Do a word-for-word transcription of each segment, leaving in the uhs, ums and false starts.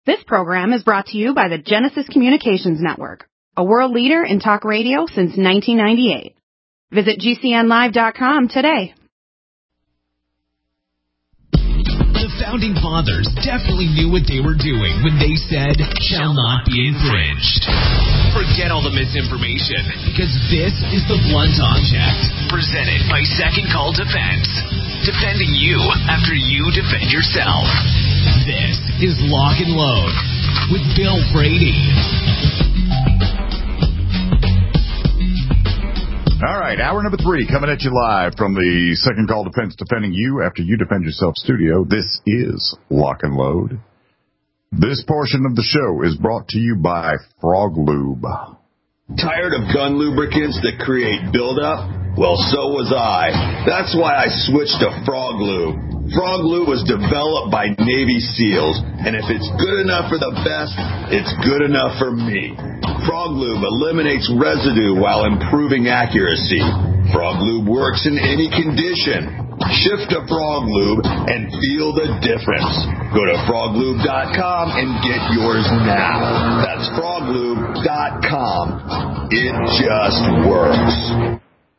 This program is brought to you by the Genesis Communications Network, a world leader in talk radio since nineteen ninety-eight. Visit G C N live dot com today. The Founding Fathers definitely knew what they were doing when they said, shall not be infringed. Forget all the misinformation, because this is the Blunt Object, presented by Second Call Defense. Defending you after you defend yourself. This is Lock and Load with Bill Brady. All right, hour number three coming at you live from the Second Call Defense, defending you after you defend yourself studio. This is Lock and Load. This portion of the show is brought to you by Frog Lube. Tired of gun lubricants that create buildup? Well, so was I. That's why I switched to Frog Lube. Frog Lube was developed by Navy SEALs, and if it's good enough for the best, it's good enough for me. Frog Lube eliminates residue while improving accuracy. Frog Lube works in any condition. Shift to Frog Lube and feel the difference. Go to frog lube dot com and get yours now. That's frog lube dot com. It just works.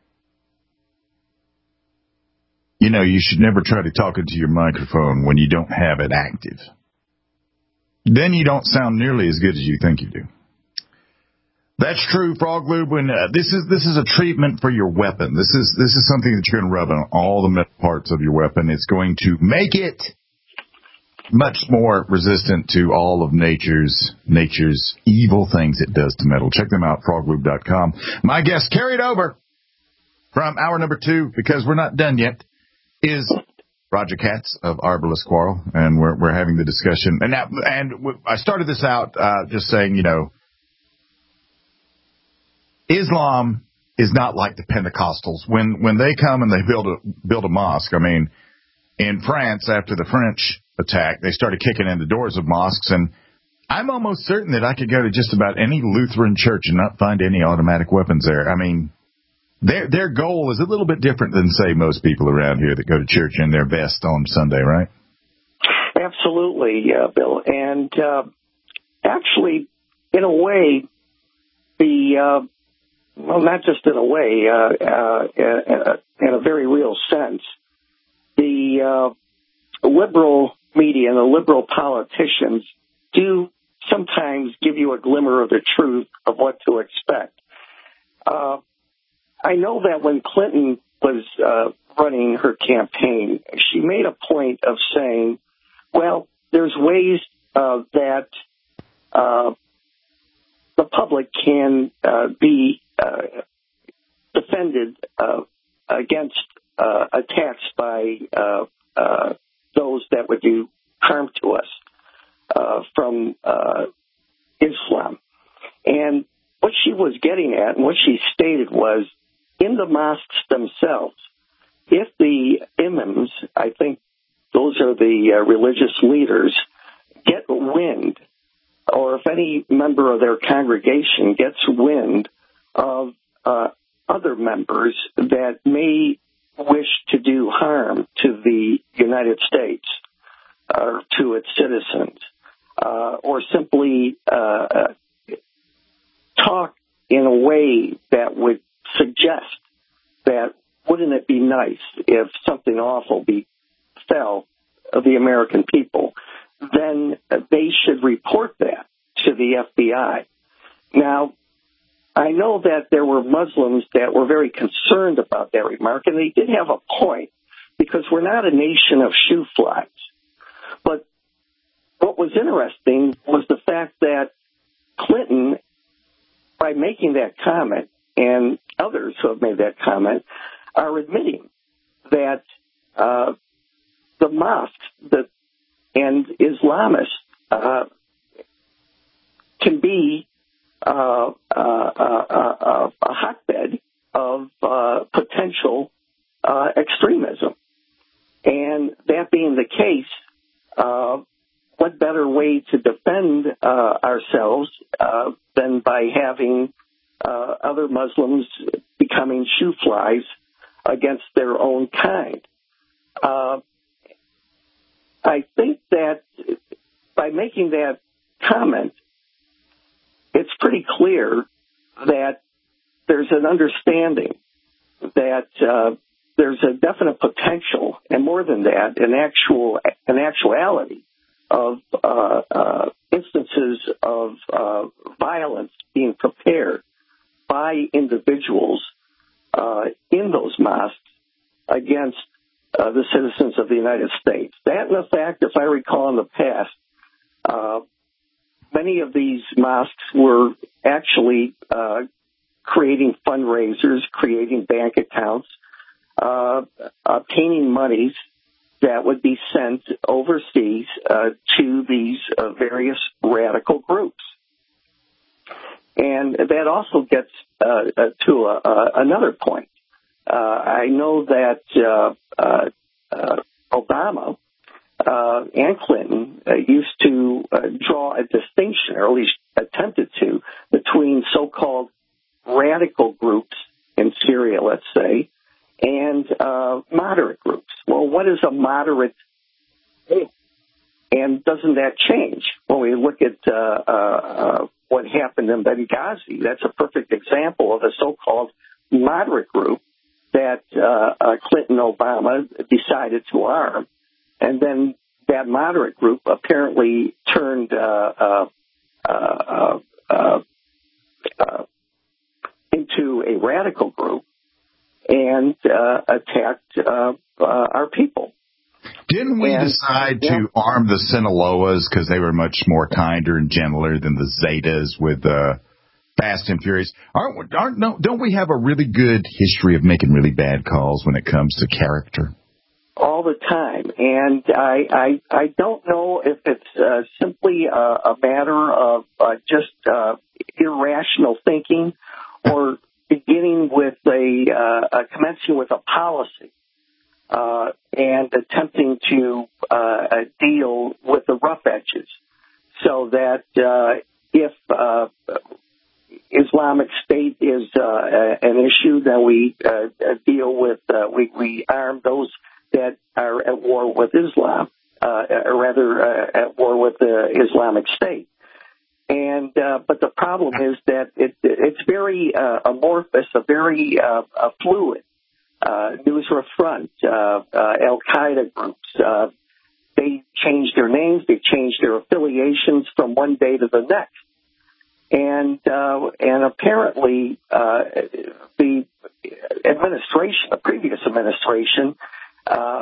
You know, you should never try to talk into your microphone when you don't have it active. Then you don't sound nearly as good as you think you do. That's true, Frog Lube. When uh, this is this is a treatment for your weapon. This is this is something that you're going to rub on all the metal parts of your weapon. It's going to make it much more resistant to all of nature's nature's evil things it does to metal. Check them out, frog lube dot com. My guest carried over from hour number two, because we're not done yet, is Roger Katz of Arbalest Quarrel, and we're we're having the discussion. And now, and I started this out uh, just saying, you know, Islam is not like the Pentecostals. When when they come and they build a build a mosque, I mean, in France after the French attack, they started kicking in the doors of mosques, and I'm almost certain that I could go to just about any Lutheran church and not find any automatic weapons there. I mean, their their goal is a little bit different than, say, most people around here that go to church in their vest on Sunday, right? Absolutely, uh, Bill. And uh, actually, in a way, the uh, well, not just in a way, uh, uh, in a very real sense, the uh, liberal media and the liberal politicians do sometimes give you a glimmer of the truth of what to expect. Uh, I know that when Clinton was uh, running her campaign, she made a point of saying, well, there's ways uh, that uh, the public can uh, be uh, defended uh, against uh, attacks by uh, uh, those that would do harm to us uh, from uh, Islam. And what she was getting at and what she stated was, in the mosques themselves, if the imams, I think those are the uh, religious leaders, get wind, or if any member of their congregation gets wind of uh, other members that may wish to do harm to the United States or to its citizens, uh, or simply uh, talk in a way that would suggest that wouldn't it be nice if something awful befell of the American people, then they should report that to the F B I. Now, I know that there were Muslims that were very concerned about that remark, and they did have a point, because we're not a nation of shoe flies. But what was interesting was the fact that Clinton, by making that comment, and others who have made that comment, are admitting that uh, the mosques that, and Islamists uh, can be uh, uh, uh, uh, a hotbed of uh, potential uh, extremism. And that being the case, uh, what better way to defend uh, ourselves uh, than by having uh, other Muslims becoming shoe flies against their own kind? Uh, I think that by making that comment, it's pretty clear that there's an understanding that uh, there's a definite potential, and more than that, an actual an actuality of uh, uh, instances of uh, violence being prepared by individuals uh, in those mosques against uh, the citizens of the United States. That, and the fact, if I recall in the past, uh, many of these mosques were actually uh, creating fundraisers, creating bank accounts, uh, obtaining monies that would be sent overseas uh, to these uh, various radical groups. And that also gets uh, uh, to a, uh, another point. Uh, I know that uh, uh, uh, Obama uh, and Clinton uh, used to uh, draw a distinction, or at least attempted to, between so-called radical groups in Syria, let's say, and uh, moderate groups. Well, what is a moderate group? And doesn't that change when we look at uh, uh, what happened in Benghazi? That's a perfect example of a so-called moderate group that uh, uh, Clinton Obama decided to arm, and then that moderate group apparently turned uh, uh, uh, uh, uh, into a radical group and uh, attacked uh, uh, our people. Didn't we and, decide yeah. to arm the Sinaloas because they were much more kinder and gentler than the Zetas with uh, Fast and Furious? Aren't, aren't no? Don't we have a really good history of making really bad calls when it comes to character? All the time, and I I, I don't know if it's uh, simply a, a matter of uh, just uh, irrational thinking, or beginning with a uh, uh, commencing with a policy uh, and attempting to uh, deal with the rough edges, so that uh, if uh, Islamic State is uh, an issue, then we uh, deal with uh, we we arm those that are at war with Islam, uh, or rather uh, at war with the Islamic State. And uh, but the problem is that it, it's very uh, amorphous, a very uh, a fluid. Uh, Nusra Front, uh, uh, Al Qaeda groups, uh, they change their names, they change their affiliations from one day to the next, and uh, and apparently uh, the administration, the previous administration, uh,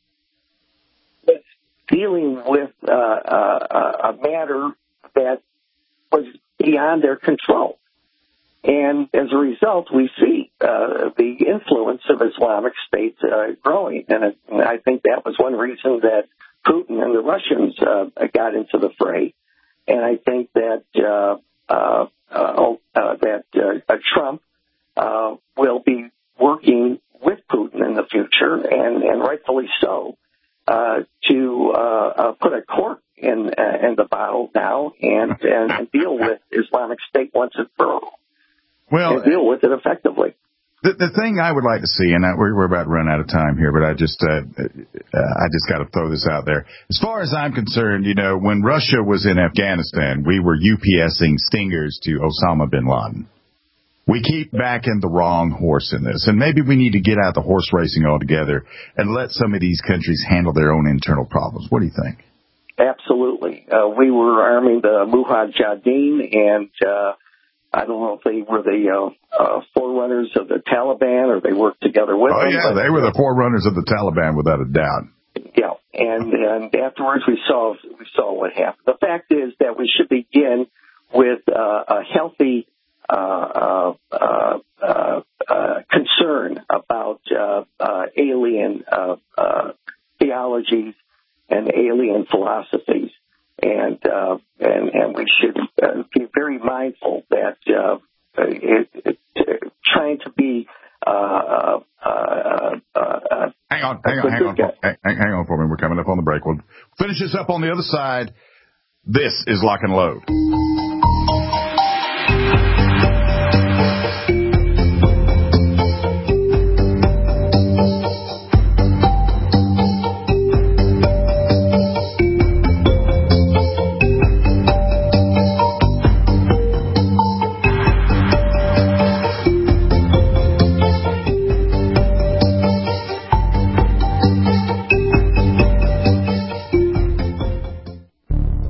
was dealing with uh, uh, a matter that was beyond their control. And as a result, we see uh, the influence of Islamic State uh, growing. And, it, and I think that was one reason that Putin and the Russians uh, got into the fray. And I think that uh, uh, uh, uh, that uh, Trump uh, will be working with Putin in the future, and, and rightfully so, uh, to uh, uh, put a cork in uh, in the bottle now and, and, and deal with Islamic State once and for all. Well, and deal with it effectively. The, the thing I would like to see, and I, we're, we're about to run out of time here, but I just uh, uh, I just got to throw this out there. As far as I'm concerned, you know, when Russia was in Afghanistan, we were UPSing stingers to Osama bin Laden. We keep backing the wrong horse in this, and maybe we need to get out of the horse racing altogether and let some of these countries handle their own internal problems. What do you think? Absolutely. Uh, we were arming the Mujahideen, and uh, I don't know if they were the uh, uh, forerunners of the Taliban or they worked together with oh, them. Oh, yeah, they were the forerunners of the Taliban, without a doubt. Yeah, and, and afterwards we saw we saw what happened. The fact is that we should begin with uh, a healthy Uh, uh, uh, uh, concern about uh, uh, alien uh, uh, theologies and alien philosophies, and uh, and and we should uh, be very mindful that uh, it, it, it, trying to be. Uh, uh, uh, uh, hang on, hang on, hang on, for, hang, hang on for me. We're coming up on the break. We'll finish this up on the other side. This is Lock and Load.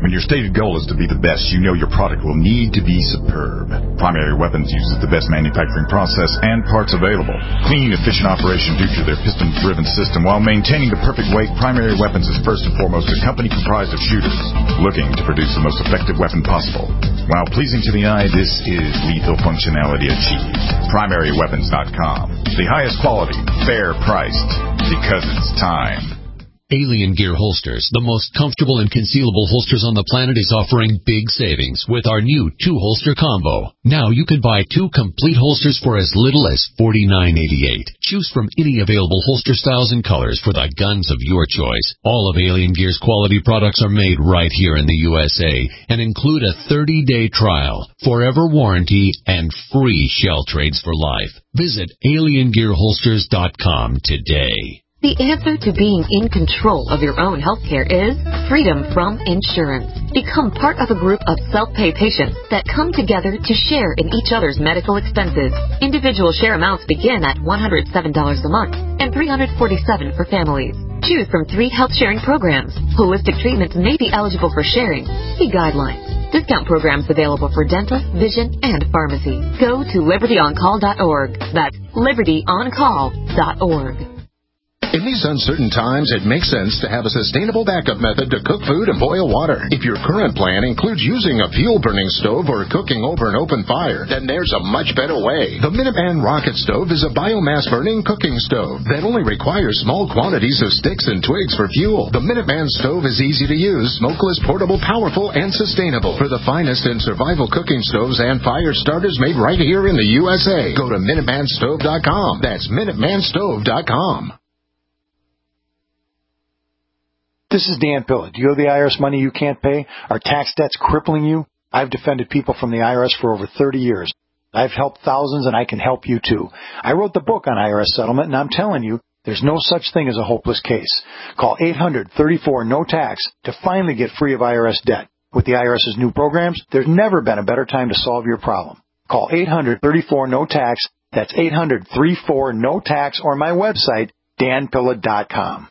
When your stated goal is to be the best, you know your product will need to be superb. Primary Weapons uses the best manufacturing process and parts available. Clean, efficient operation due to their piston-driven system. While maintaining the perfect weight, Primary Weapons is first and foremost a company comprised of shooters looking to produce the most effective weapon possible. While pleasing to the eye, this is lethal functionality achieved. primary weapons dot com. The highest quality, fair priced, because it's time. Alien Gear Holsters, the most comfortable and concealable holsters on the planet, is offering big savings with our new two-holster combo. Now you can buy two complete holsters for as little as forty-nine eighty-eight. Choose from any available holster styles and colors for the guns of your choice. All of Alien Gear's quality products are made right here in the U S A and include a thirty-day trial, forever warranty, and free shell trades for life. Visit alien gear holsters dot com today. The answer to being in control of your own healthcare is freedom from insurance. Become part of a group of self-pay patients that come together to share in each other's medical expenses. Individual share amounts begin at one hundred seven dollars a month and three hundred forty-seven dollars for families. Choose from three health sharing programs. Holistic treatments may be eligible for sharing. See guidelines. Discount programs available for dental, vision, and pharmacy. Go to liberty on call dot org. That's liberty on call dot org. In these uncertain times, it makes sense to have a sustainable backup method to cook food and boil water. If your current plan includes using a fuel-burning stove or cooking over an open fire, then there's a much better way. The Minuteman Rocket Stove is a biomass-burning cooking stove that only requires small quantities of sticks and twigs for fuel. The Minuteman Stove is easy to use, smokeless, portable, powerful, and sustainable. For the finest in survival cooking stoves and fire starters made right here in the U S A, go to minuteman stove dot com. That's minuteman stove dot com. This is Dan Pilla. Do you owe the I R S money you can't pay? Are tax debts crippling you? I've defended people from the I R S for over thirty years. I've helped thousands, and I can help you too. I wrote the book on I R S settlement, and I'm telling you, there's no such thing as a hopeless case. Call eight hundred thirty-four no tax to finally get free of I R S debt. With the IRS's new programs, there's never been a better time to solve your problem. Call eight hundred thirty-four no tax. That's eight hundred thirty-four no tax, or my website, dan pilla dot com.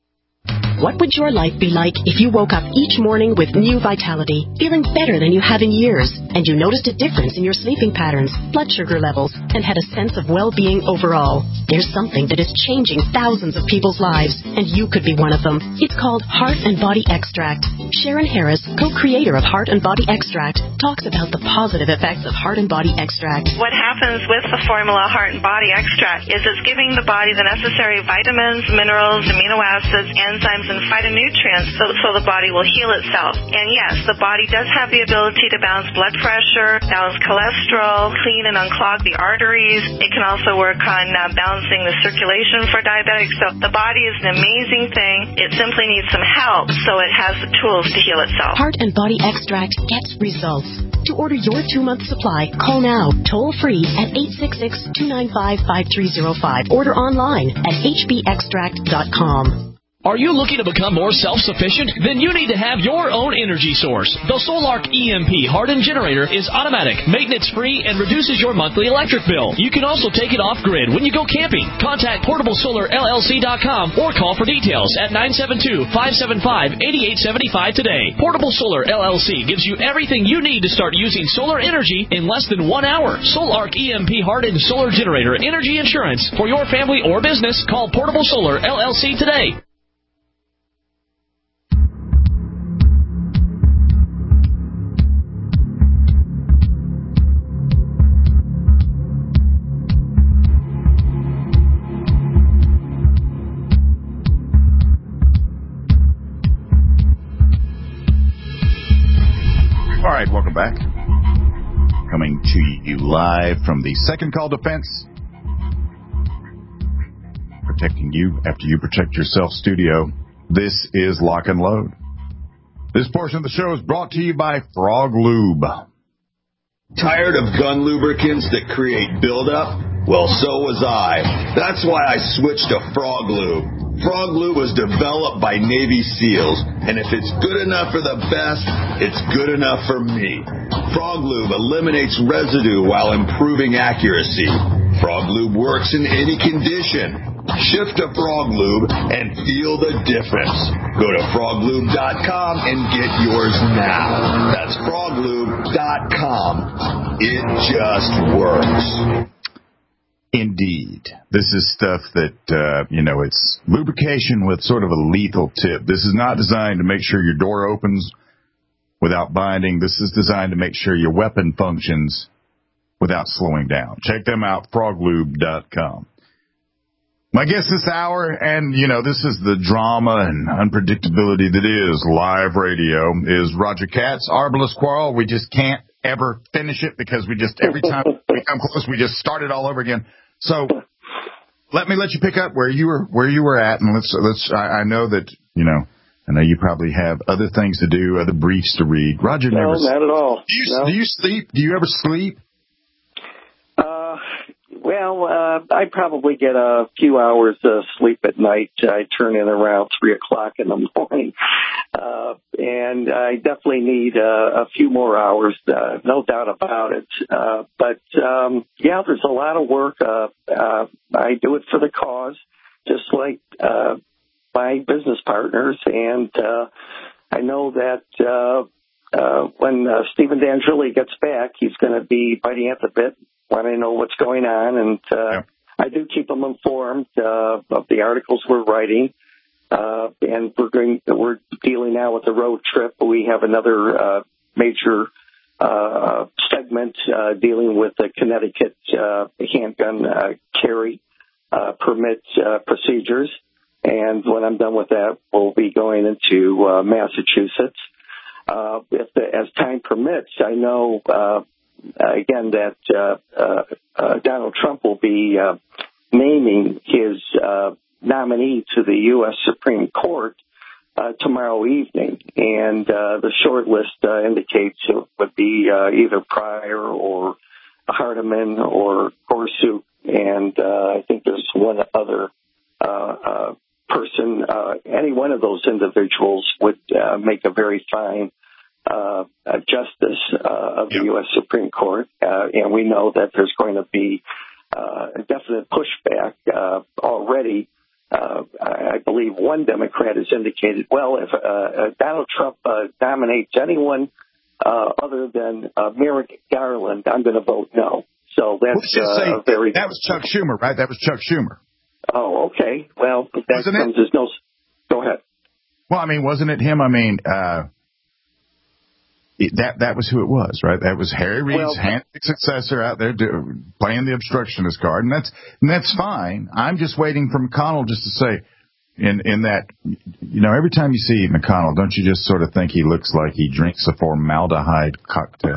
What would your life be like if you woke up each morning with new vitality, feeling better than you have in years, and you noticed a difference in your sleeping patterns, blood sugar levels, and had a sense of well-being overall? There's something that is changing thousands of people's lives, and you could be one of them. It's called Heart and Body Extract. Sharon Harris, co-creator of Heart and Body Extract, talks about the positive effects of Heart and Body Extract. What happens with the formula Heart and Body Extract is it's giving the body the necessary vitamins, minerals, amino acids, enzymes, and phytonutrients so, so the body will heal itself. And yes, the body does have the ability to balance blood pressure, balance cholesterol, clean and unclog the arteries. It can also work on uh, balancing the circulation for diabetics. So the body is an amazing thing. It simply needs some help so it has the tools to heal itself. Heart and Body Extract gets results. To order your two-month supply, call now, toll-free at eight six six, two nine five, five three zero five. Order online at h b extract dot com. Are you looking to become more self-sufficient? Then you need to have your own energy source. The Solark E M P hardened generator is automatic, maintenance-free, and reduces your monthly electric bill. You can also take it off-grid when you go camping. Contact portable solar L L C dot com or call for details at nine seven two, five seven five, eight eight seven five today. Portable Solar L L C gives you everything you need to start using solar energy in less than one hour. Solark E M P hardened solar generator energy insurance for your family or business. Call Portable Solar L L C today. All right, welcome back. Coming to you live from the Second Call Defense. Protecting you after you protect yourself studio. This is Lock and Load. This portion of the show is brought to you by Frog Lube. Tired of gun lubricants that create buildup? Well, so was I. That's why I switched to Frog Lube. Frog Lube was developed by Navy SEALs, and if it's good enough for the best, it's good enough for me. Frog Lube eliminates residue while improving accuracy. Frog Lube works in any condition. Shift to Frog Lube and feel the difference. Go to frog lube dot com and get yours now. That's frog lube dot com. It just works. Indeed. This is stuff that, uh, you know, it's lubrication with sort of a lethal tip. This is not designed to make sure your door opens without binding. This is designed to make sure your weapon functions without slowing down. Check them out, frog lube dot com. My guest this hour, and, you know, this is the drama and unpredictability that is live radio, is Roger Katz, Arbalest Quarrel. We just can't ever finish it because we just, every time we come close, we just start it all over again. So let me let you pick up where you were, where you were at, and let's, let's, I, I know that, you know, I know you probably have other things to do, other briefs to read. Roger no, never. No, not at all. Do you, no. do you sleep? Do you ever sleep? Uh, well, uh, I probably get a few hours of sleep at night. I turn in around three o'clock in the morning. Uh, and I definitely need uh, a few more hours, uh, no doubt about it. Uh, but, um, yeah, there's a lot of work. Uh, uh, I do it for the cause, just like uh, my business partners. And uh, I know that uh, uh, when uh, Stephen D'Angeli gets back, he's going to be biting at the bit when I know what's going on. And uh, yeah. I do keep him informed uh, of the articles we're writing. Uh, and we're going, we're dealing now with the road trip. We have another, uh, major, uh, segment, uh, dealing with the Connecticut, uh, handgun, uh, carry, uh, permit, uh, procedures. And when I'm done with that, we'll be going into, uh, Massachusetts. Uh, if the, as time permits, I know, uh, again, that, uh, uh, uh Donald Trump will be, uh, naming his, uh, nominee to the U S Supreme Court uh, tomorrow evening, and uh, the short list uh, indicates it would be uh, either Pryor or Hardiman or Gorsuch, and uh, I think there's one other uh, uh, person. Uh, any one of those individuals would uh, make a very fine uh, uh, justice uh, of the yep. U S Supreme Court, uh, and we know that there's going to be uh, a definite pushback uh, already. Uh, I believe one Democrat has indicated, well, if uh, Donald Trump uh, nominates anyone uh, other than uh, Merrick Garland, I'm going to vote no. So that's uh, say, very... That was Chuck Schumer, right? That was Chuck Schumer. Oh, okay. Well, that wasn't comes it? as no... Go ahead. Well, I mean, wasn't it him? I mean, uh, it, that that was who it was, right? That was Harry Reid's well, handpicked successor out there do, playing the obstructionist card, and that's and that's fine. I'm just waiting for McConnell just to say, in in that, you know, every time you see McConnell, don't you just sort of think he looks like he drinks a formaldehyde cocktail?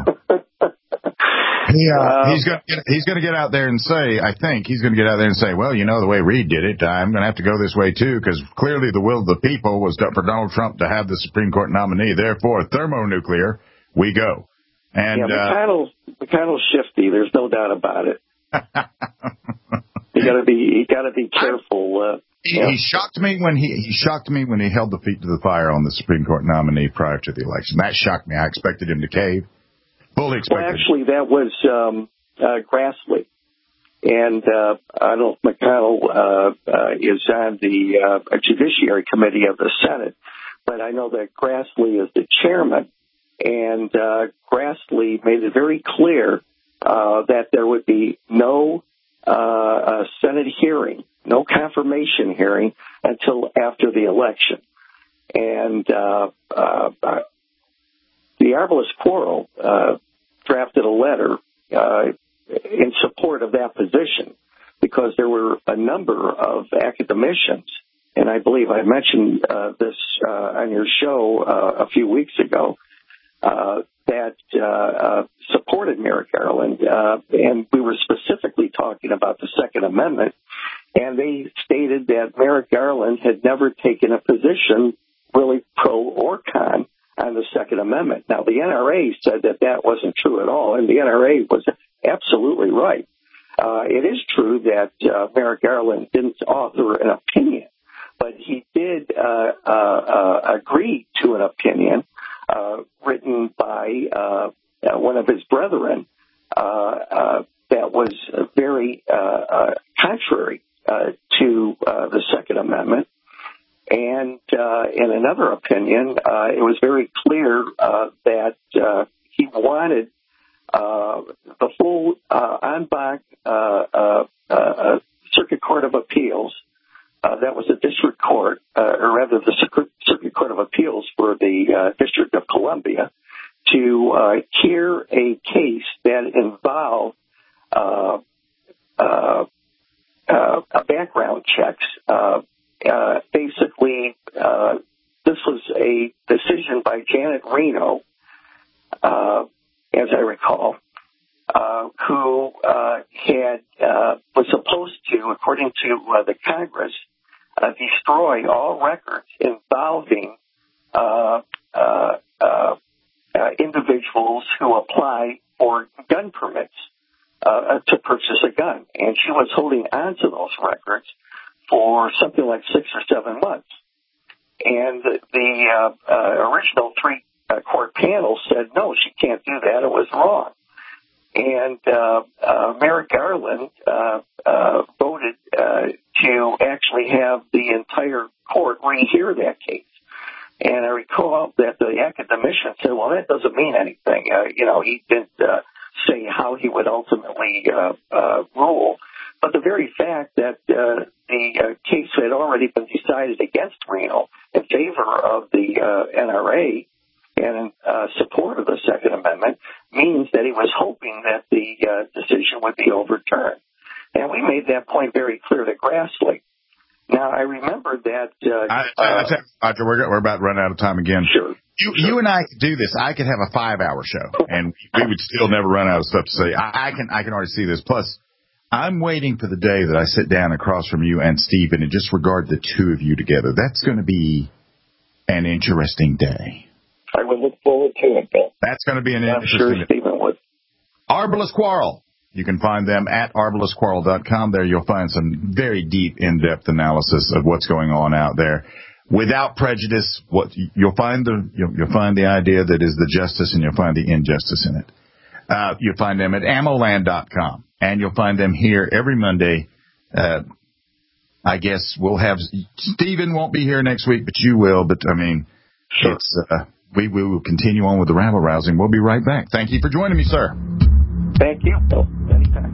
he, uh, uh, he's going he's going to get out there and say, I think he's going to get out there and say, well, you know, the way Reid did it, I'm going to have to go this way too, because clearly the will of the people was for Donald Trump to have the Supreme Court nominee. Therefore, thermonuclear. We go. And yeah, McConnell's, uh, McConnell's shifty. There's no doubt about it. you got to be you got to be careful. Uh, he, yeah. he shocked me when he he shocked me when he held the feet to the fire on the Supreme Court nominee prior to the election. That shocked me. I expected him to cave. Fully expected. Well, actually, that was um, uh, Grassley, and uh, I don't. McConnell uh, uh, is on the uh, Judiciary Committee of the Senate, but I know that Grassley is the chairman. And uh, Grassley made it very clear uh, that there would be no uh, uh, Senate hearing, no confirmation hearing until after the election. And uh, uh, uh, the Arbalest Quarrel uh, drafted a letter uh, in support of that position because there were a number of academicians, and I believe I mentioned uh, this uh, on your show uh, a few weeks ago, Uh, that uh, uh, supported Merrick Garland, uh, and we were specifically talking about the Second Amendment, and they stated that Merrick Garland had never taken a position really pro or con on the Second Amendment. Now, the N R A said that that wasn't true at all, and the N R A was absolutely right. Uh, it is true that uh, Merrick Garland didn't author an opinion, but he did uh, uh, uh, agree to an opinion Uh, written by uh, uh, one of his brethren uh, uh, that was very uh, another opinion, uh, it was very clear uh, that uh, he wanted uh, the full uh, en banc uh, uh, uh, Circuit Court of Appeals. Uh, that was the District Court, uh, or rather the Circuit, Circuit Court of Appeals for the uh, District of Columbia, to uh, hear a case that involved uh, uh, uh, background checks. Uh, uh, basically, uh, this was a decision by Janet Reno, uh, as I recall, uh, who uh, had uh, was supposed to, according to uh, the Congress, uh, destroy all records involving uh, uh, uh, uh, individuals who apply for gun permits uh, to purchase a gun. And she was holding on to those records for something like six or seven months. And the, the uh, uh, original three uh, court panel said, no, she can't do that. It was wrong. And uh, uh, Merrick Garland uh, uh, voted uh, to actually have the entire court rehear that case. And I recall that the academician said, well, that doesn't mean anything. Uh, you know, he didn't uh, say how he would ultimately uh, uh, rule. But the very fact that uh, the uh, case had already been decided against Reno in favor of the uh, N R A and in uh, support of the Second Amendment means that he was hoping that the uh, decision would be overturned. And we made that point very clear to Grassley. Now, I remember that... Uh, I, I, I tell you, Roger, we're, we're about to run out of time again. Sure. You, sure. you and I could do this. I could have a five-hour show, and we would still never run out of stuff to say. I, I can I can already see this. Plus, I'm waiting for the day that I sit down across from you and Stephen and just regard the two of you together. That's going to be an interesting day. I would look forward to it, Bill. That's going to be an I'm interesting sure day. Stephen would. Arbalest Quarrel. You can find them at arbalest quarrel dot com. There you'll find some very deep, in-depth analysis of what's going on out there. Without prejudice, what you'll find the you'll, you'll find the idea that is the justice, and you'll find the injustice in it. Uh, you'll find them at ammoland dot com, and you'll find them here every Monday. Uh, I guess we'll have Stephen won't be here next week, but you will. But I mean, sure. it's uh, we, we will continue on with the rabble rousing. We'll be right back. Thank you for joining me, sir. Thank you, Bill. Anytime.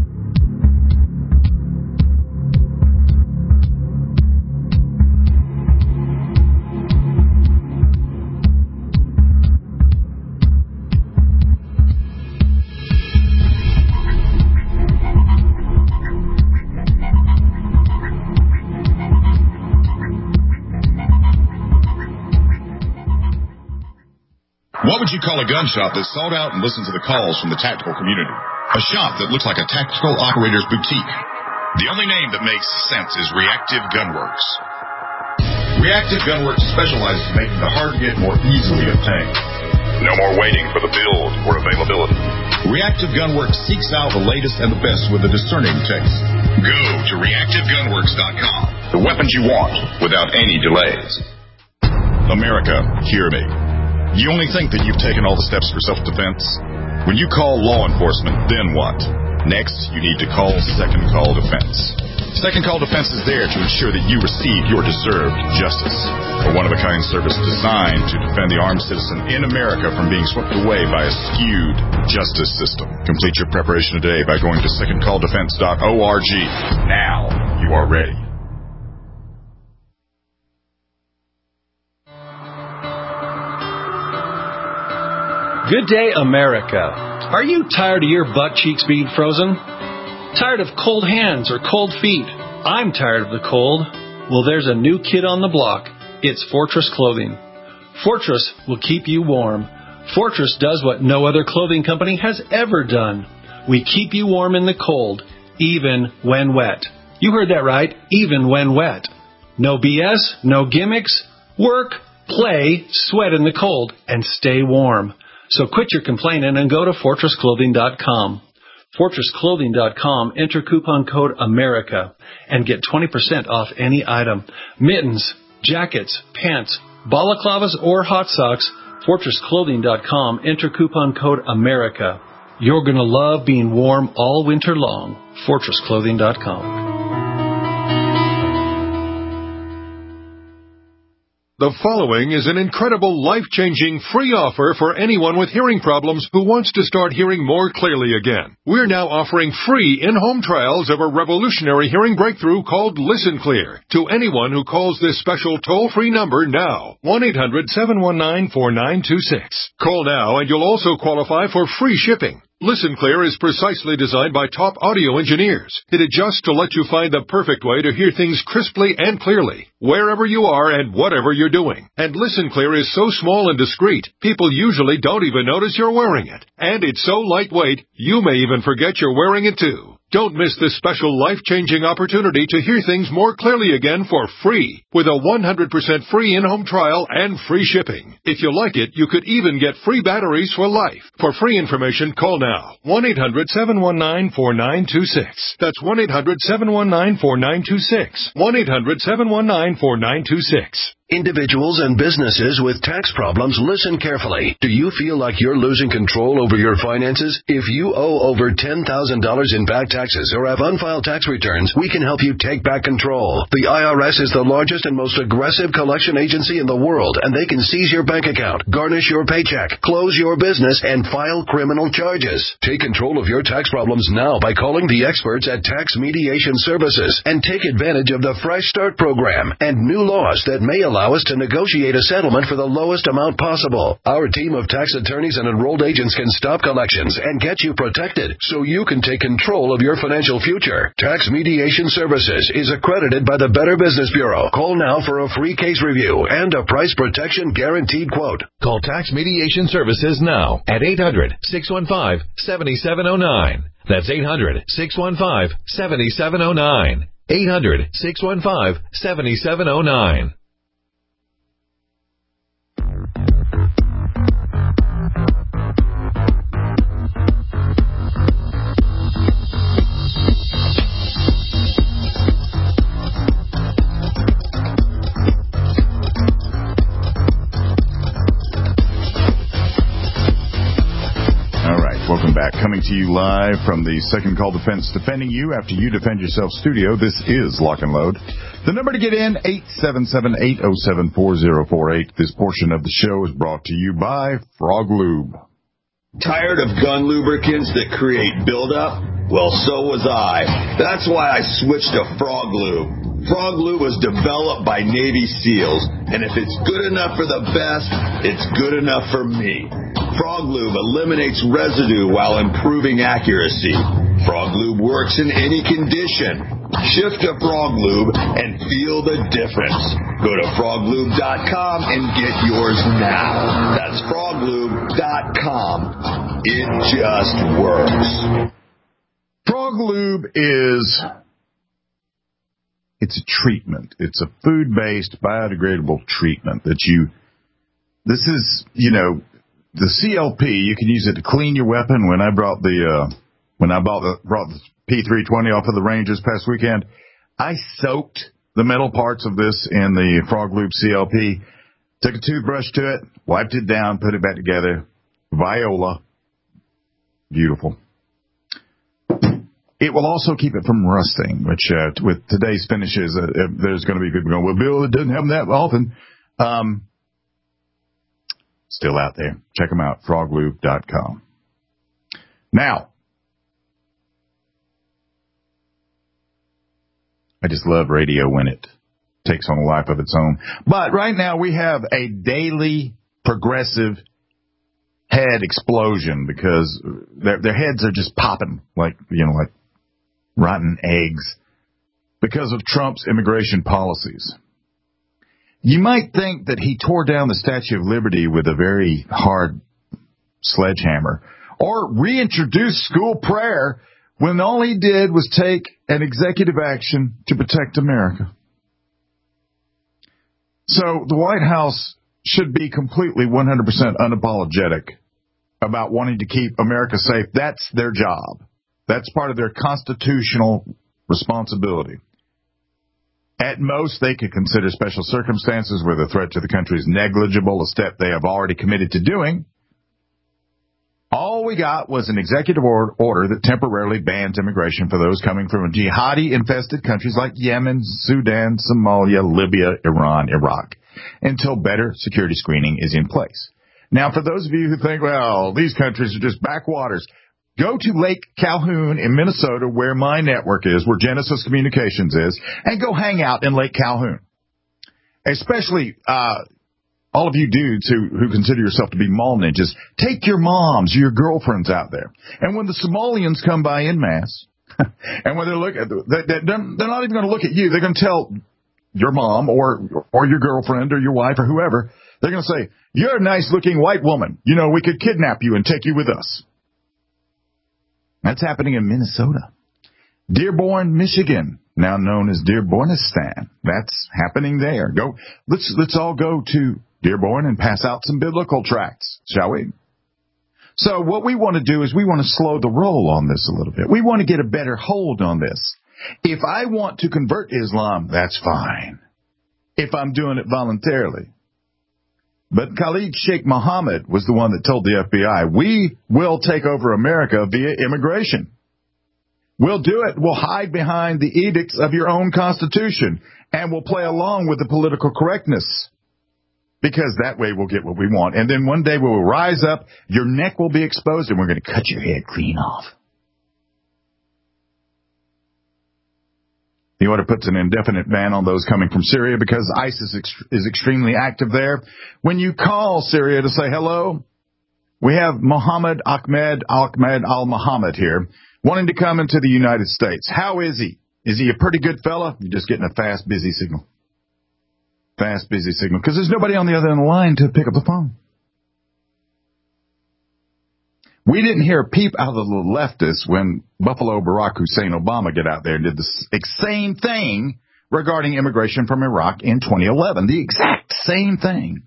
What would you call a gun shop that sought out and listened to the calls from the tactical community? A shop that looks like a tactical operator's boutique. The only name that makes sense is Reactive Gunworks. Reactive Gunworks specializes in making the hard-to-get more easily obtained. No more waiting for the build or availability. Reactive Gunworks seeks out the latest and the best with a discerning taste. Go to reactive gunworks dot com. The weapons you want without any delays. America, hear me. You only think that you've taken all the steps for self-defense? When you call law enforcement, then what? Next, you need to call Second Call Defense. Second Call Defense is there to ensure that you receive your deserved justice. A one-of-a-kind service designed to defend the armed citizen in America from being swept away by a skewed justice system. Complete your preparation today by going to second call defense dot org. Now you are ready. Good day, America. Are you tired of your butt cheeks being frozen? Tired of cold hands or cold feet? I'm tired of the cold. Well, there's a new kid on the block. It's Fortress Clothing. Fortress will keep you warm. Fortress does what no other clothing company has ever done. We keep you warm in the cold, even when wet. You heard that right, even when wet. No B S, no gimmicks. Work, play, sweat in the cold, and stay warm. So quit your complaining and go to fortress clothing dot com. fortress clothing dot com, enter coupon code AMERICA and get twenty percent off any item. Mittens, jackets, pants, balaclavas, or hot socks, fortress clothing dot com, enter coupon code AMERICA. You're going to love being warm all winter long. fortress clothing dot com. The following is an incredible, life-changing, free offer for anyone with hearing problems who wants to start hearing more clearly again. We're now offering free in-home trials of a revolutionary hearing breakthrough called Listen Clear to anyone who calls this special toll-free number now, one eight hundred seven one nine four nine two six. Call now and you'll also qualify for free shipping. Listen Clear is precisely designed by top audio engineers. It adjusts to let you find the perfect way to hear things crisply and clearly, wherever you are and whatever you're doing. And Listen Clear is so small and discreet, people usually don't even notice you're wearing it. And it's so lightweight, you may even forget you're wearing it too. Don't miss this special life-changing opportunity to hear things more clearly again for free, with a one hundred percent free in-home trial and free shipping. If you like it, you could even get free batteries for life. For free information, call now, one eight hundred seven one nine four nine two six. That's one eight hundred seven one nine four nine two six. one eight hundred seven one nine four nine two six. Individuals and businesses with tax problems, listen carefully. Do you feel like you're losing control over your finances? If you owe over ten thousand dollars in back taxes or have unfiled tax returns, we can help you take back control. The I R S is the largest and most aggressive collection agency in the world, and they can seize your bank account, garnish your paycheck, close your business, and file criminal charges. Take control of your tax problems now by calling the experts at Tax Mediation Services and take advantage of the Fresh Start program and new laws that may allow Allow us to negotiate a settlement for the lowest amount possible. Our team of tax attorneys and enrolled agents can stop collections and get you protected so you can take control of your financial future. Tax Mediation Services is accredited by the Better Business Bureau. Call now for a free case review and a price protection guaranteed quote. Call Tax Mediation Services now at eight hundred six one five seven seven zero nine. That's eight hundred six one five seven seven zero nine. eight hundred six one five seven seven zero nine. Welcome back. Coming to you live from the Second Call Defense, defending you after you defend yourself studio. This is Lock and Load. The number to get in, eight seven seven, eight oh seven, four oh four eight. This portion of the show is brought to you by Frog Lube. Tired of gun lubricants that create buildup? Well, so was I. That's why I switched to Frog Lube. Frog Lube was developed by Navy SEALs, and if it's good enough for the best, it's good enough for me. Frog Lube eliminates residue while improving accuracy. Frog Lube works in any condition. Shift to Frog Lube and feel the difference. Go to frog lube dot com and get yours now. That's frog lube dot com. It just works. Frog Lube is, it's a treatment. It's a food-based, biodegradable treatment that you, this is, you know, the C L P, you can use it to clean your weapon. When I brought the, uh, when I bought the, brought the P three twenty off of the range this past weekend, I soaked the metal parts of this in the Frog Lube C L P, took a toothbrush to it, wiped it down, put it back together. Viola. Beautiful. It will also keep it from rusting, which, uh, with today's finishes, uh, there's going to be people going, well, Bill, it doesn't happen that often. Um, still out there. Check them out, frog lube dot com. Now, I just love radio when it takes on a life of its own. But right now we have a daily progressive head explosion because their, their heads are just popping like, you know, like rotten eggs because of Trump's immigration policies. You might think that he tore down the Statue of Liberty with a very hard sledgehammer or reintroduced school prayer when all he did was take an executive action to protect America. So the White House should be completely one hundred percent unapologetic about wanting to keep America safe. That's their job. That's part of their constitutional responsibility. At most, they could consider special circumstances where the threat to the country is negligible, a step they have already committed to doing. All we got was an executive order that temporarily bans immigration for those coming from jihadi-infested countries like Yemen, Sudan, Somalia, Libya, Iran, Iraq. until better security screening is in place. Now, for those of you who think, well, these countries are just backwaters, go to Lake Calhoun in Minnesota, where my network is, where Genesis Communications is, and go hang out in Lake Calhoun. Especially uh all of you dudes who, who consider yourself to be mall ninjas, take your moms or your girlfriends out there. And when the Somalians come by en masse, and when they look at, they, they're not even going to look at you. They're going to tell your mom or or your girlfriend or your wife or whoever. They're going to say, "You're a nice-looking white woman. You know, we could kidnap you and take you with us." That's happening in Minnesota. Dearborn, Michigan, now known as Dearbornistan. That's happening there. Go. Let's let's all go to Dearborn and pass out some biblical tracts, shall we? So what we want to do is we want to slow the roll on this a little bit. We want to get a better hold on this. If I want to convert Islam, that's fine, if I'm doing it voluntarily. But Khalid Sheikh Mohammed was the one that told the F B I, we will take over America via immigration. We'll do it. We'll hide behind the edicts of your own constitution, and we'll play along with the political correctness. Because that way we'll get what we want. And then one day we'll rise up, your neck will be exposed, and we're going to cut your head clean off. The order puts an indefinite ban on those coming from Syria because ISIS ex- is extremely active there. When you call Syria to say hello, we have Mohammed Ahmed Ahmed al-Mohammed here, wanting to come into the United States. How is he? Is he a pretty good fella? You're just getting a fast, busy signal. Fast, busy signal, because there's nobody on the other end of the line to pick up the phone. We didn't hear a peep out of the leftists when Buffalo Barack Hussein Obama got out there and did the same thing regarding immigration from Iraq in twenty eleven. The exact same thing.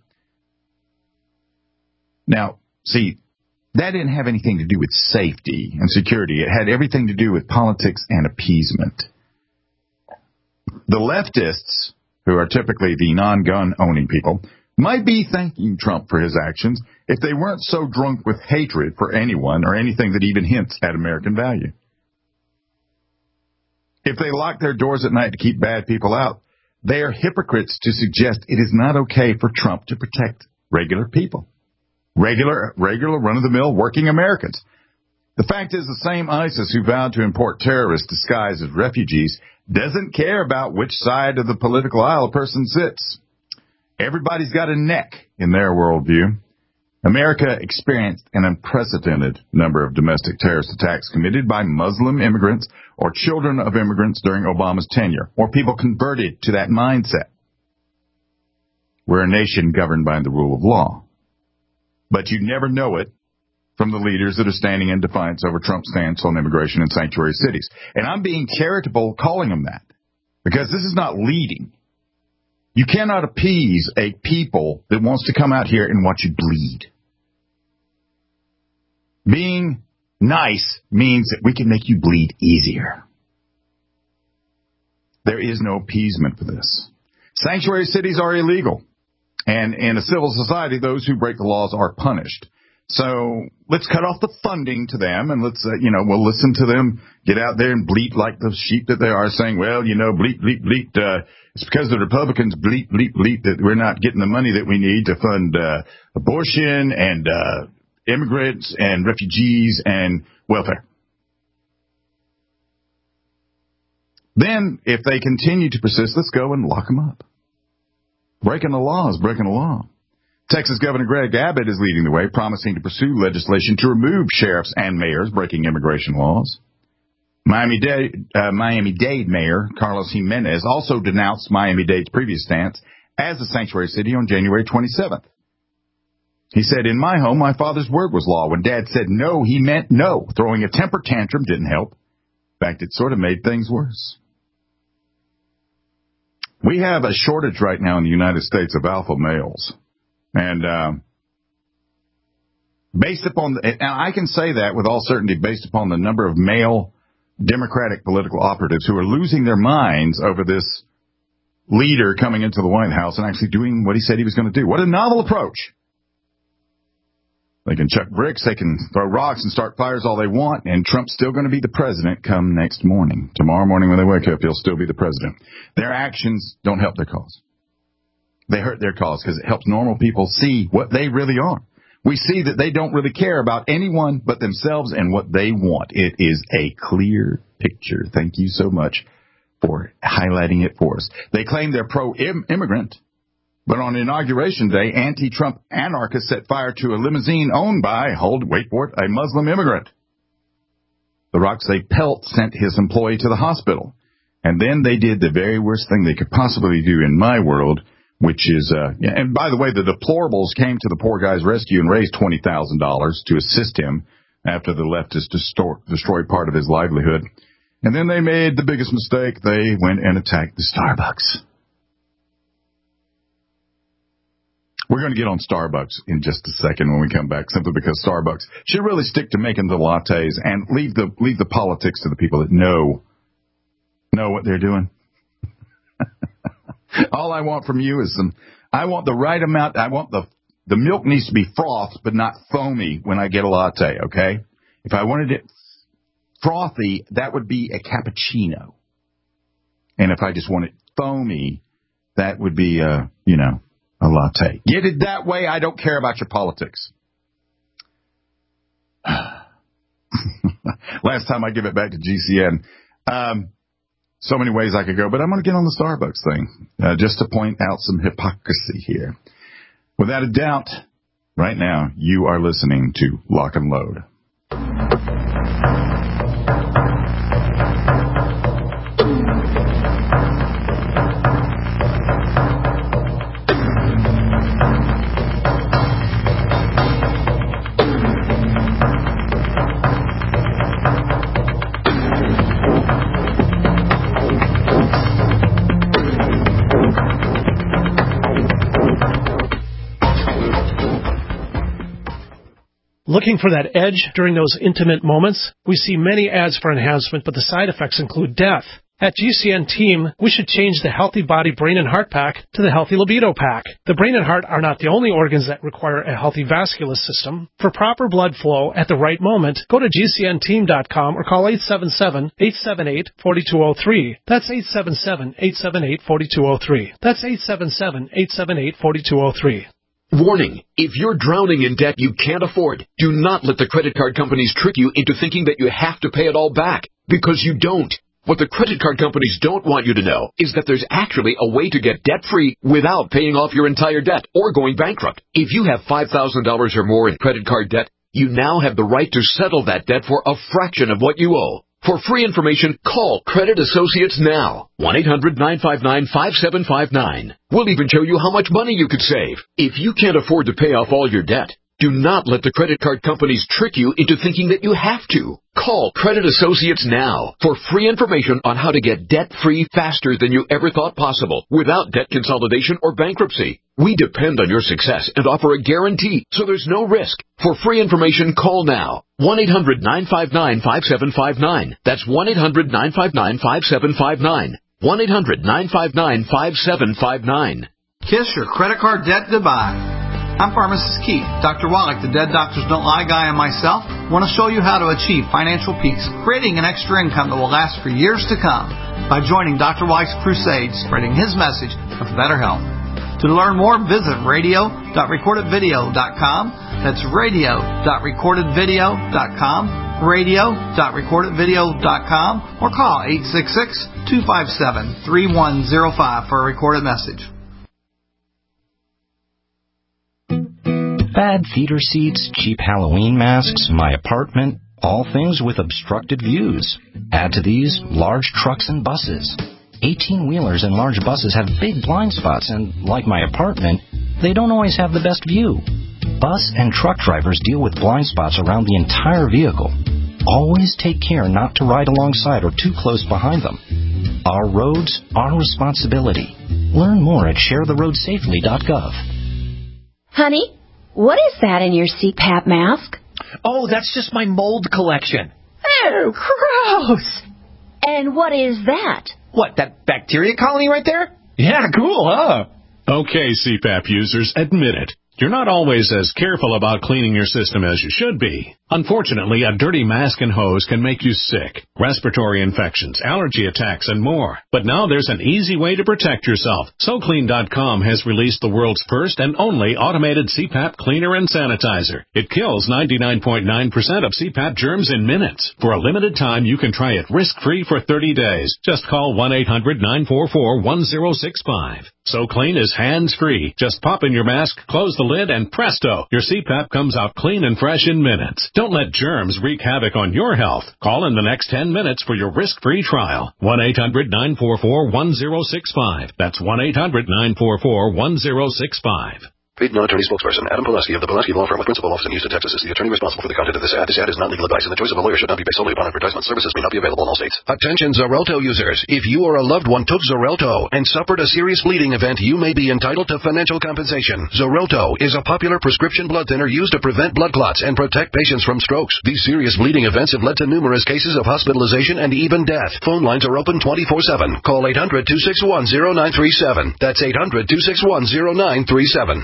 Now, see, that didn't have anything to do with safety and security. It had everything to do with politics and appeasement. The leftists, who are typically the non-gun owning people, might be thanking Trump for his actions if they weren't so drunk with hatred for anyone or anything that even hints at American value. If they lock their doors at night to keep bad people out, they are hypocrites to suggest it is not okay for Trump to protect regular people, regular, regular run-of-the-mill working Americans. The fact is, the same ISIS who vowed to import terrorists disguised as refugees doesn't care about which side of the political aisle a person sits. Everybody's got a neck in their worldview. America experienced an unprecedented number of domestic terrorist attacks committed by Muslim immigrants or children of immigrants during Obama's tenure, or people converted to that mindset. We're a nation governed by the rule of law. But you never know it from the leaders that are standing in defiance over Trump's stance on immigration in sanctuary cities. And I'm being charitable calling them that, because this is not leading. You cannot appease a people that wants to come out here and watch you bleed. Being nice means that we can make you bleed easier. There is no appeasement for this. Sanctuary cities are illegal. And in a civil society, those who break the laws are punished. So let's cut off the funding to them, and let's, uh, you know, we'll listen to them get out there and bleat like the sheep that they are, saying, well, you know, bleat, bleat, bleat, uh, it's because the Republicans bleat, bleat, bleat that we're not getting the money that we need to fund uh, abortion and uh, immigrants and refugees and welfare. Then, if they continue to persist, let's go and lock them up. Breaking the law is breaking the law. Texas Governor Greg Abbott is leading the way, promising to pursue legislation to remove sheriffs and mayors breaking immigration laws. Miami-Dade, uh, Miami-Dade Mayor Carlos Jimenez also denounced Miami-Dade's previous stance as a sanctuary city on January twenty-seventh. He said, in my home, my father's word was law. When Dad said no, he meant no. Throwing a temper tantrum didn't help. In fact, it sort of made things worse. We have a shortage right now in the United States of alpha males. And uh, based upon, the, and I can say that with all certainty, based upon the number of male Democratic political operatives who are losing their minds over this leader coming into the White House and actually doing what he said he was going to do. What a novel approach. They can chuck bricks, they can throw rocks and start fires all they want, and Trump's still going to be the president come next morning. Tomorrow morning when they wake up, he'll still be the president. Their actions don't help their cause. They hurt their cause because it helps normal people see what they really are. We see that they don't really care about anyone but themselves and what they want. It is a clear picture. Thank you so much for highlighting it for us. They claim they're pro-immigrant, but on Inauguration Day, anti-Trump anarchists set fire to a limousine owned by, hold, wait for it, a Muslim immigrant. The Rock say Pelt sent his employee to the hospital. And then they did the very worst thing they could possibly do in my world, which is, uh, and by the way, the deplorables came to the poor guy's rescue and raised twenty thousand dollars to assist him after the leftists destroyed, destroyed part of his livelihood. And then they made the biggest mistake. They went and attacked the Starbucks. We're going to get on Starbucks in just a second when we come back, simply because Starbucks should really stick to making the lattes and leave the leave the politics to the people that know know what they're doing. All I want from you is some, I want the right amount, I want the, the milk needs to be frothed, but not foamy when I get a latte, okay? If I wanted it frothy, that would be a cappuccino. And if I just want it foamy, that would be, a, you know, a latte. Get it that way, I don't care about your politics. Last time I give it back to G C N, um, so many ways I could go, but I'm going to get on the Starbucks thing, uh, just to point out some hypocrisy here. Without a doubt, right now, you are listening to Lock and Load. Looking for that edge during those intimate moments? We see many ads for enhancement, but the side effects include death. At G C N Team, we should change the Healthy Body Brain and Heart Pack to the Healthy Libido Pack. The brain and heart are not the only organs that require a healthy vascular system. For proper blood flow at the right moment, go to G C N team dot com or call eight seven seven, eight seven eight, four two zero three. That's eight seven seven, eight seven eight, four two zero three. That's eight seven seven, eight seven eight, four two zero three. Warning, if you're drowning in debt you can't afford, do not let the credit card companies trick you into thinking that you have to pay it all back, because you don't. What the credit card companies don't want you to know is that there's actually a way to get debt-free without paying off your entire debt or going bankrupt. If you have five thousand dollars or more in credit card debt, you now have the right to settle that debt for a fraction of what you owe. For free information, call Credit Associates now. one eight hundred, nine five nine, five seven five nine. We'll even show you how much money you could save. If you can't afford to pay off all your debt, do not let the credit card companies trick you into thinking that you have to. Call Credit Associates now for free information on how to get debt-free faster than you ever thought possible without debt consolidation or bankruptcy. We depend on your success and offer a guarantee, so there's no risk. For free information, call now. one eight hundred, nine five nine, five seven five nine. That's one eight hundred, nine five nine, five seven five nine. one eight hundred, nine five nine, five seven five nine. Kiss your credit card debt goodbye. I'm Pharmacist Keith. Doctor Wallach, the Dead Doctors Don't Lie guy, and myself want to show you how to achieve financial peace, creating an extra income that will last for years to come by joining Doctor Wallach's crusade, spreading his message of better health. To learn more, visit radio dot recorded video dot com. That's radio dot recorded video dot com, radio dot recorded video dot com, or call eight six six, two five seven, three one zero five for a recorded message. Bad theater seats, cheap Halloween masks, my apartment, all things with obstructed views. Add to these large trucks and buses. eighteen-wheelers and large buses have big blind spots, and like my apartment, they don't always have the best view. Bus and truck drivers deal with blind spots around the entire vehicle. Always take care not to ride alongside or too close behind them. Our roads, our responsibility. Learn more at share the road safely dot gov. Honey, what is that in your C PAP mask? Oh, that's just my mold collection. Oh, gross! And what is that? What, that bacteria colony right there? Yeah, cool, huh? Okay, C PAP users, admit it. You're not always as careful about cleaning your system as you should be. Unfortunately, a dirty mask and hose can make you sick, respiratory infections, allergy attacks, and more. But now there's an easy way to protect yourself. So clean dot com has released the world's first and only automated C PAP cleaner and sanitizer. It kills ninety-nine point nine percent of C PAP germs in minutes. For a limited time, you can try it risk-free for thirty days. Just call one eight hundred nine four four one zero six five. So Clean is hands-free. Just pop in your mask, close the lid, and presto, your C PAP comes out clean and fresh in minutes. Don't let germs wreak havoc on your health. Call in the next ten minutes for your risk-free trial. one eight hundred nine four four one zero six five. That's one eight hundred nine four four one zero six five. Paid non-attorney spokesperson Adam Pulaski of the Pulaski Law Firm with principal office in Houston, Texas is the attorney responsible for the content of this ad. This ad is not legal advice, and the choice of a lawyer should not be based solely upon advertisement. Services may not be available in all states. Attention Xarelto users. If you or a loved one took Xarelto and suffered a serious bleeding event, you may be entitled to financial compensation. Xarelto is a popular prescription blood thinner used to prevent blood clots and protect patients from strokes. These serious bleeding events have led to numerous cases of hospitalization and even death. Phone lines are open twenty-four seven. Call eight hundred two six one zero nine three seven. That's eight hundred two six one zero nine three seven.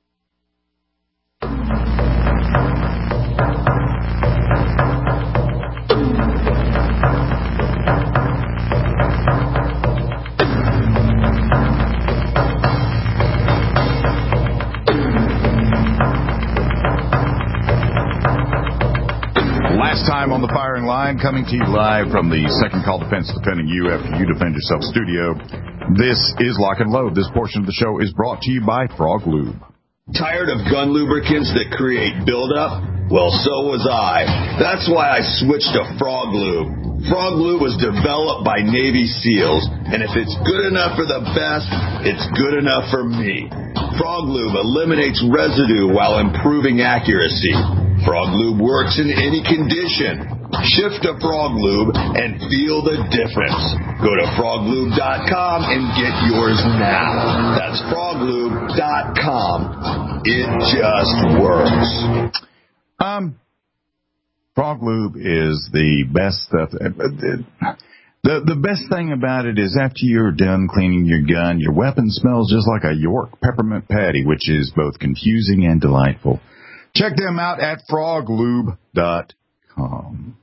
Last time on the firing line, coming to you live from the Second Call Defense Defending You After You Defend Yourself studio. This is Lock and Load. This portion of the show is brought to you by Frog Lube. Tired of gun lubricants that create buildup? Well, so was I. That's why I switched to Frog Lube. Frog Lube was developed by Navy SEALs, and if it's good enough for the best, it's good enough for me. Frog Lube eliminates residue while improving accuracy. Frog Lube works in any condition. Shift to Frog Lube and feel the difference. Go to frog lube dot com and get yours now. That's frog lube dot com. It just works. Um, Frog Lube is the best stuff. The the best thing about it is after you're done cleaning your gun, your weapon smells just like a York peppermint patty, which is both confusing and delightful. Check them out at frog lube dot com.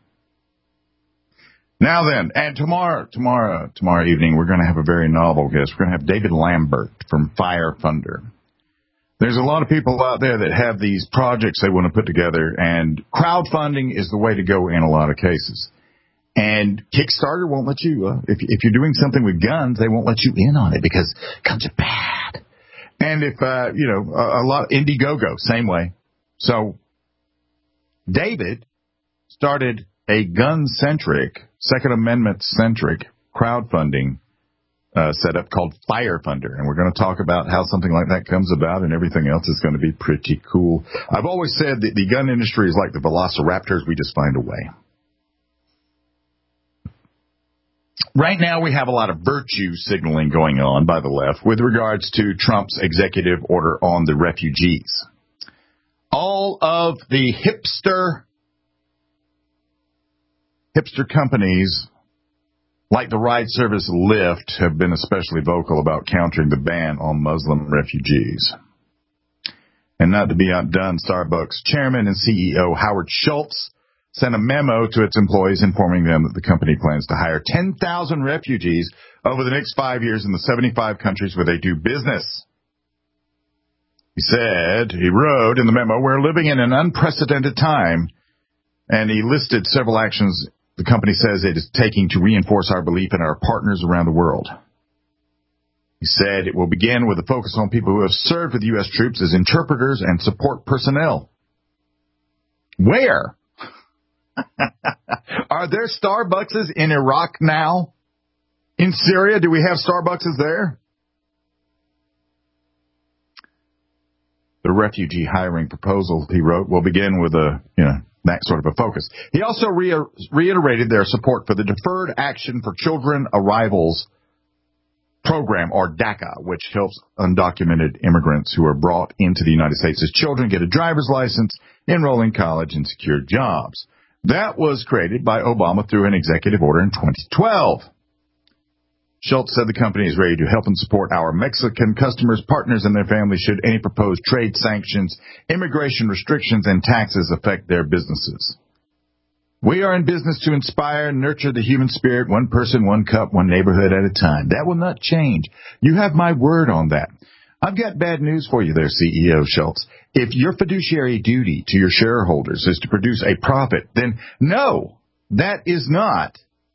Now then, and tomorrow, tomorrow, tomorrow evening, we're going to have a very novel guest. We're going to have David Lambert from Fire Thunder. There's a lot of people out there that have these projects they want to put together, and crowdfunding is the way to go in a lot of cases. And Kickstarter won't let you, uh, if, if you're doing something with guns, they won't let you in on it because guns are bad. And if, uh, you know, a, a lot, Indiegogo, same way. So David started a gun-centric, Second Amendment-centric crowdfunding uh, setup called Fire Thunder, and we're going to talk about how something like that comes about, and everything else is going to be pretty cool. I've always said that the gun industry is like the velociraptors. We just find a way. Right now we have a lot of virtue signaling going on by the left with regards to Trump's executive order on the refugees. All of the hipster hipster companies, like the ride service Lyft, have been especially vocal about countering the ban on Muslim refugees. And not to be outdone, Starbucks chairman and C E O Howard Schultz sent a memo to its employees informing them that the company plans to hire ten thousand refugees over the next five years in the seventy-five countries where they do business. He said, he wrote in the memo, we're living in an unprecedented time, and he listed several actions the company says it is taking to reinforce our belief in our partners around the world. He said it will begin with a focus on people who have served with U S troops as interpreters and support personnel. Where? Are there Starbuckses in Iraq now? In Syria, do we have Starbuckses there? The refugee hiring proposal, he wrote, will begin with a, you know, that sort of a focus. He also re- reiterated their support for the Deferred Action for Children Arrivals program, or DACA, which helps undocumented immigrants who are brought into the United States as children get a driver's license, enroll in college, and secure jobs. That was created by Obama through an executive order in twenty twelve. Schultz said the company is ready to help and support our Mexican customers, partners, and their families should any proposed trade sanctions, immigration restrictions, and taxes affect their businesses. We are in business to inspire and nurture the human spirit, one person, one cup, one neighborhood at a time. That will not change. You have my word on that. I've got bad news for you there, C E O Schultz. If your fiduciary duty to your shareholders is to produce a profit, then no, that is not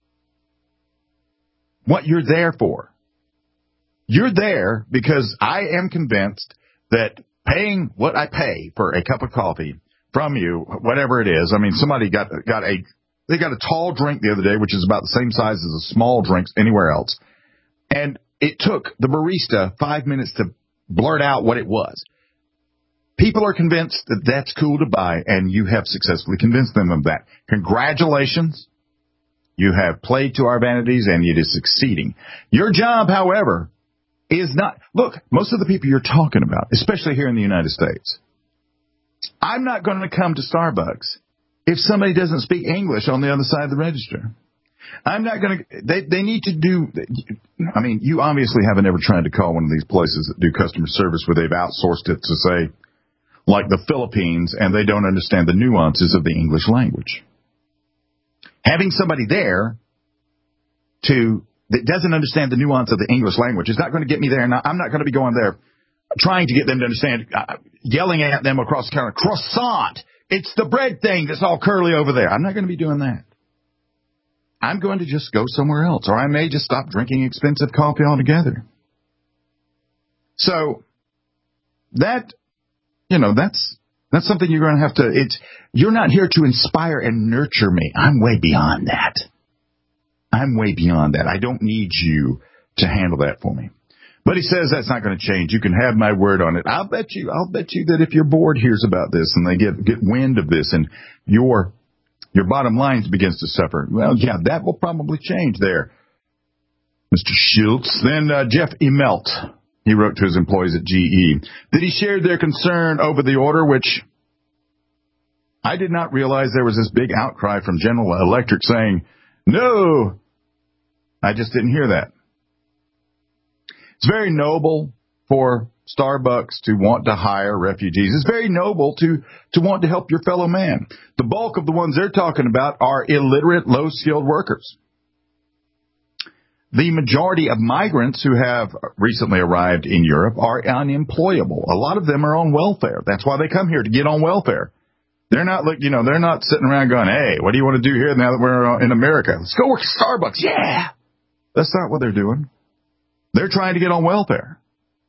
what you're there for. You're there because I am convinced that paying what I pay for a cup of coffee from you, whatever it is, I mean, somebody got got a they got a tall drink the other day, which is about the same size as a small drink anywhere else, and it took the barista five minutes to blurt out what it was. People are convinced that that's cool to buy, and you have successfully convinced them of that. Congratulations. You have played to our vanities, and it is succeeding. Your job, however, is not... Look, most of the people you're talking about, especially here in the United States, I'm not going to come to Starbucks if somebody doesn't speak English on the other side of the register. I'm not going to... They, they need to do... I mean, you obviously haven't ever tried to call one of these places that do customer service where they've outsourced it to, say, like the Philippines, and they don't understand the nuances of the English language. Having somebody there to that doesn't understand the nuance of the English language is not going to get me there, and I'm not going to be going there trying to get them to understand, uh, yelling at them across the counter, croissant, it's the bread thing that's all curly over there. I'm not going to be doing that. I'm going to just go somewhere else, or I may just stop drinking expensive coffee altogether. So that, you know, that's that's something you're going to have to, it's, you're not here to inspire and nurture me. I'm way beyond that. I'm way beyond that. I don't need you to handle that for me. But he says that's not going to change. You can have my word on it. I'll bet you, I'll bet you that if your board hears about this and they get, get wind of this and your, your bottom line begins to suffer, well, yeah, that will probably change there, Mister Schultz. Then uh, Jeff Immelt, he wrote to his employees at G E that he shared their concern over the order, which I did not realize there was this big outcry from General Electric saying, no, I just didn't hear that. It's very noble for Starbucks to want to hire refugees. It's very noble to, to want to help your fellow man. The bulk of the ones they're talking about are illiterate, low-skilled workers. The majority of migrants who have recently arrived in Europe are unemployable. A lot of them are on welfare. That's why they come here, to get on welfare. They're not, you know, they're not sitting around going, hey, what do you want to do here now that we're in America? Let's go work at Starbucks. Yeah. That's not what they're doing. They're trying to get on welfare.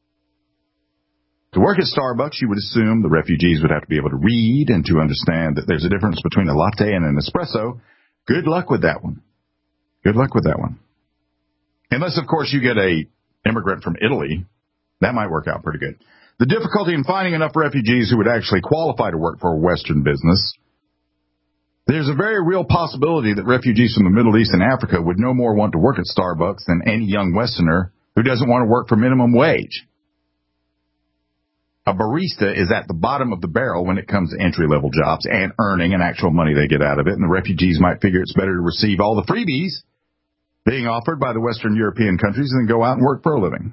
To work at Starbucks, you would assume the refugees would have to be able to read and to understand that there's a difference between a latte and an espresso. Good luck with that one. Good luck with that one. Unless, of course, you get a immigrant from Italy. That might work out pretty good. The difficulty in finding enough refugees who would actually qualify to work for a Western business. There's a very real possibility that refugees from the Middle East and Africa would no more want to work at Starbucks than any young Westerner who doesn't want to work for minimum wage. A barista is at the bottom of the barrel when it comes to entry-level jobs and earning an actual money they get out of it, and the refugees might figure it's better to receive all the freebies being offered by the Western European countries than go out and work for a living.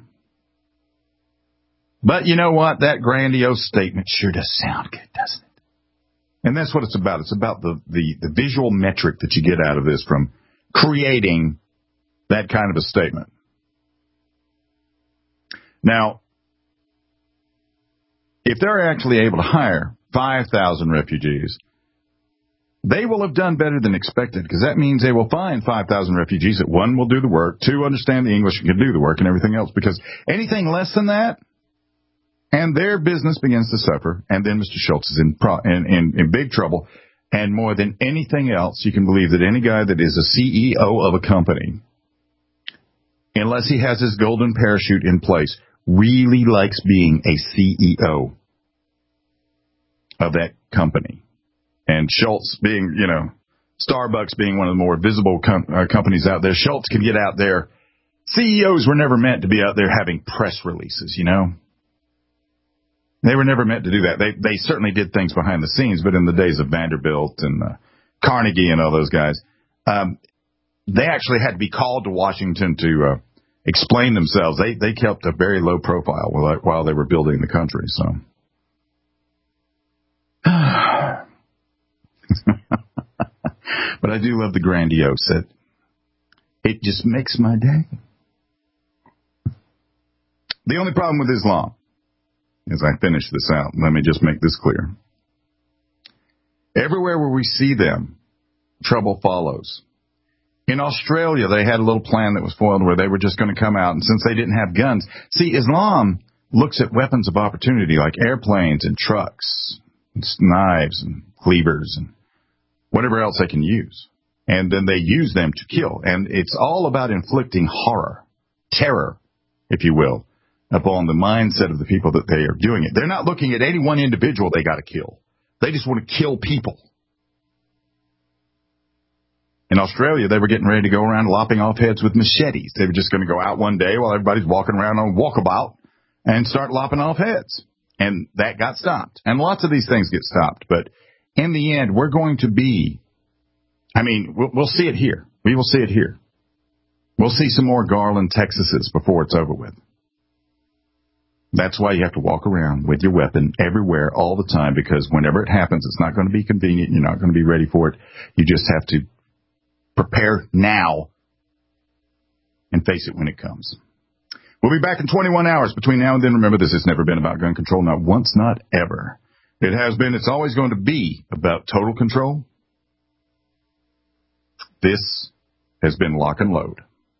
But you know what? That grandiose statement sure does sound good, doesn't it? And that's what it's about. It's about the, the, the visual metric that you get out of this from creating that kind of a statement. Now, if they're actually able to hire five thousand refugees, they will have done better than expected, because that means they will find five thousand refugees that, one, will do the work, two, understand the English and can do the work and everything else, because anything less than that, and their business begins to suffer, and then Mister Schultz is in, pro- in, in, in big trouble. And more than anything else, you can believe that any guy that is a C E O of a company, unless he has his golden parachute in place, really likes being a C E O of that company. And Schultz being, you know, Starbucks being one of the more visible com- uh, companies out there, Schultz can get out there. C E Os were never meant to be out there having press releases, you know. They were never meant to do that. They they certainly did things behind the scenes, but in the days of Vanderbilt and uh, Carnegie and all those guys, um, they actually had to be called to Washington to uh, explain themselves. They they kept a very low profile while, while they were building the country. So, but I do love the grandiose. It, it just makes my day. The only problem with Islam, as I finish this out, let me just make this clear. Everywhere where we see them, trouble follows. In Australia, they had a little plan that was foiled where they were just going to come out, and since they didn't have guns, see, Islam looks at weapons of opportunity like airplanes and trucks, and knives and cleavers and whatever else they can use. And then they use them to kill. And it's all about inflicting horror, terror, if you will, upon the mindset of the people that they are doing it. They're not looking at any one individual they got to kill. They just want to kill people. In Australia, they were getting ready to go around lopping off heads with machetes. They were just going to go out one day while everybody's walking around on walkabout and start lopping off heads. And that got stopped. And lots of these things get stopped. But in the end, we're going to be, I mean, we'll, we'll see it here. We will see it here. We'll see some more Garland, Texases before it's over with. That's why you have to walk around with your weapon everywhere all the time, because whenever it happens, it's not going to be convenient. You're not going to be ready for it. You just have to prepare now and face it when it comes. We'll be back in twenty-one hours. Between now and then, remember, this has never been about gun control. Not once, not ever. It has been, it's always going to be about total control. This has been Lock and Load.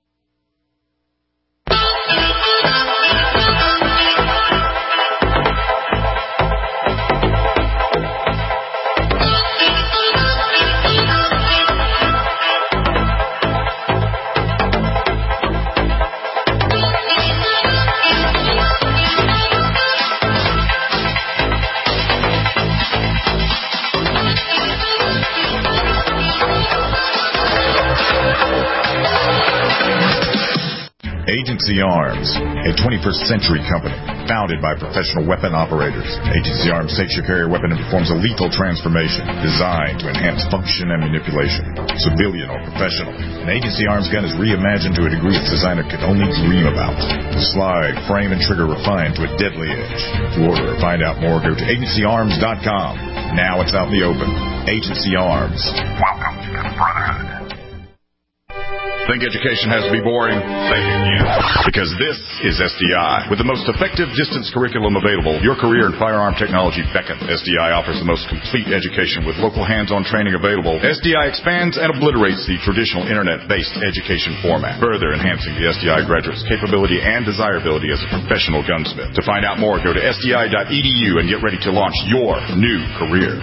Agency Arms, a twenty-first century company founded by professional weapon operators. Agency Arms takes your carrier weapon and performs a lethal transformation designed to enhance function and manipulation, civilian or professional. An Agency Arms gun is reimagined to a degree its designer could only dream about. The slide, frame, and trigger refined to a deadly edge. To order or find out more, go to agency arms dot com. Now it's out in the open. Agency Arms. Welcome to the Brotherhood. Think education has to be boring? Think again. Because this is S D I. With the most effective distance curriculum available, your career in firearm technology beckons. S D I offers the most complete education with local hands-on training available. S D I expands and obliterates the traditional internet-based education format, further enhancing the S D I graduate's capability and desirability as a professional gunsmith. To find out more, go to S D I dot E D U and get ready to launch your new career.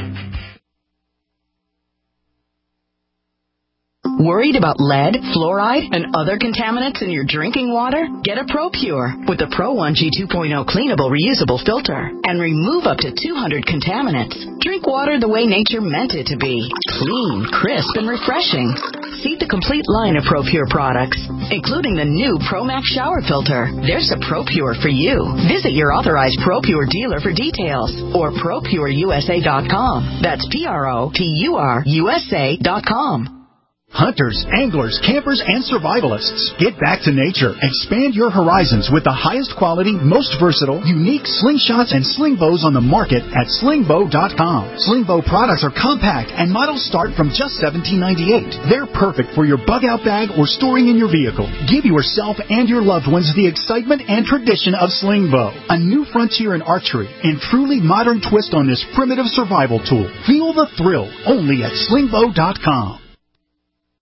Worried about lead, fluoride, and other contaminants in your drinking water? Get a ProPure with the Pro one G two point oh cleanable reusable filter and remove up to two hundred contaminants. Drink water the way nature meant it to be. Clean, crisp, and refreshing. See the complete line of ProPure products, including the new ProMax shower filter. There's a ProPure for you. Visit your authorized ProPure dealer for details or pro pure U S A dot com. That's P R O P U R U S A dot com. Hunters, anglers, campers, and survivalists. Get back to nature. Expand your horizons with the highest quality, most versatile, unique slingshots and sling bows on the market at sling bow dot com. Sling bow products are compact and models start from just seventeen ninety-eight. They're perfect for your bug out bag or storing in your vehicle. Give yourself and your loved ones the excitement and tradition of sling bow. A new frontier in archery and truly modern twist on this primitive survival tool. Feel the thrill only at sling bow dot com.